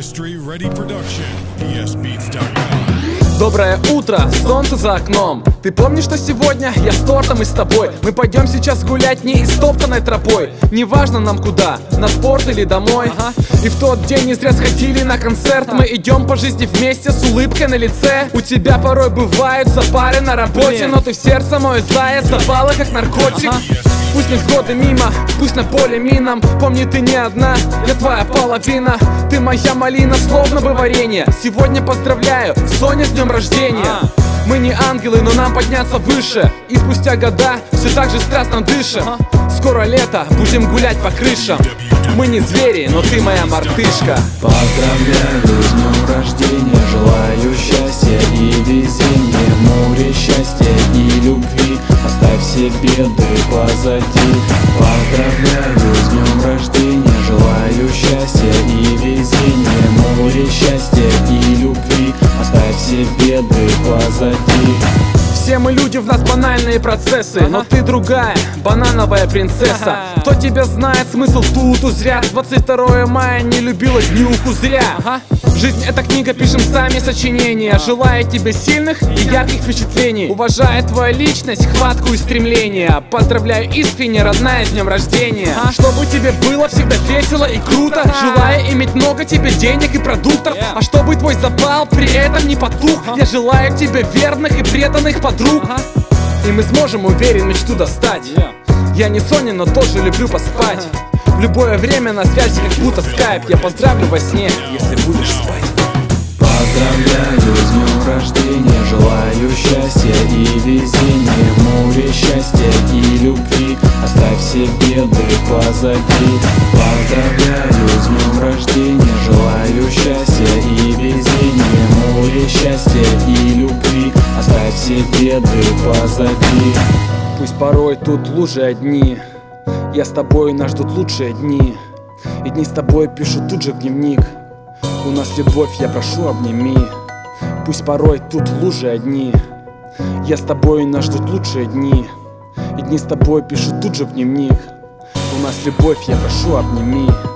Artistry Ready Production. PSBeats.com. Доброе утро, солнце за окном. Ты помнишь, что сегодня я с тортом и с тобой? Мы пойдем сейчас гулять не истоптанной тропой. Неважно нам куда, на спорт или домой. И в тот день не зря сходили на концерт. Мы идем по жизни вместе с улыбкой на лице. У тебя порой бывают запары на работе, но ты в сердце мой заяц, запала как наркотик. Пусть невзгоды мимо, пусть на поле минам. Помни, ты не одна, я твоя половина. Ты моя малина, словно бы варенье. Сегодня поздравляю, Соня, с днем рождения. Мы не ангелы, но нам подняться выше. И спустя года все так же страстно дышим. Скоро лето, будем гулять по крышам. Мы не звери, но ты моя мартышка. Поздравляю с днем рождения, желаю счастья и везения, море счастья и любви, оставь все беды позади. Поздравляю с днем рождения, желаю счастья и везения, море счастья и любви, оставь все беды позади. Все мы люди, в нас банальные процессы, но ты другая, банановая принцесса. Кто тебя знает, смысл тут узря. 22 мая не любила днюху зря. Жизнь — это книга, пишем сами сочинения. Желаю тебе сильных и ярких впечатлений. Уважаю твою личность, хватку и стремление. Поздравляю искренне, родная, с днем рождения. Чтобы тебе было всегда весело и круто. Желаю иметь много тебе денег и продуктов. А чтобы твой запал при этом не потух. Я желаю тебе верных и преданных подруг. И мы сможем, уверен, мечту достать. Я не Соня, но тоже люблю поспать. В любое время на связи, как будто скайп. Я поздравлю во сне, если будешь спать. Поздравляю с днем рождения, желаю счастья и везения, море счастья и любви, оставь все беды позади. Поздравляю с днем рождения, желаю счастья и везения, море счастья и любви, оставь все беды позади. Пусть порой тут лужи одни, я с тобой, нас ждут лучшие дни. И дни с тобой пишу тут же в дневник. У нас любовь, я прошу, обними. Пусть порой тут лужи одни, я с тобой, нас ждут лучшие дни. И дни с тобой пишу тут же в дневник. У нас любовь, я прошу, обними.